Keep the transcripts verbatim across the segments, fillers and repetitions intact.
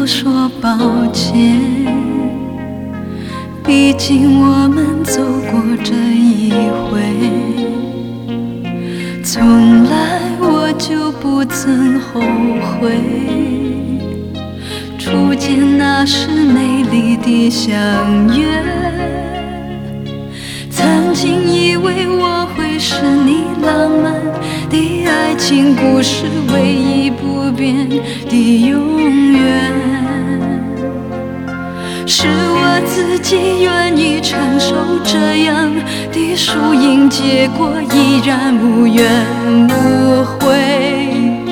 说抱歉，毕竟我们走过这一回，从来我就不曾后悔。初见那时美丽的相约，曾经以为我会是你浪漫的爱情故事唯一不变的永远，是我自己愿意承受这样的输赢结果，依然无怨无悔，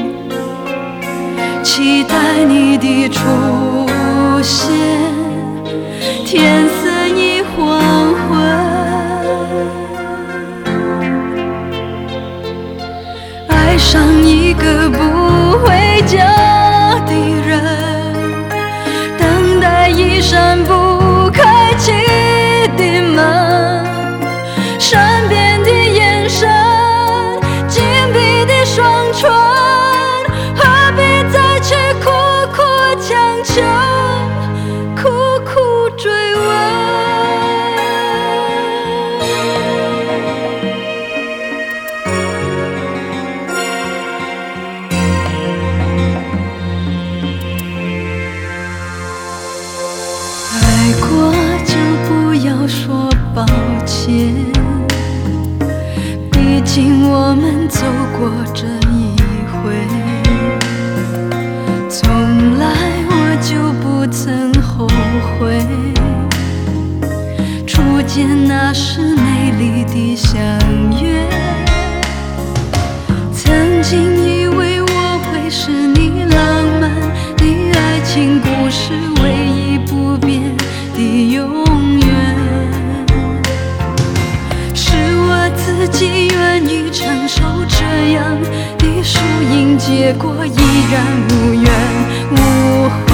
期待你的出现，天色已黄昏，爱上一个不回家的人，等待一扇不开启的门，善变的眼神，紧闭的双唇，何必再去苦苦强求，苦苦追问。爱过就不要说抱歉，毕竟我们走过这一回，从来我就不曾后悔。初见那时美丽的相约，曾经以为我会是你浪漫的爱情故事唯一不变的永远，是我自己愿意承受这样的输赢结果，依然无怨无悔。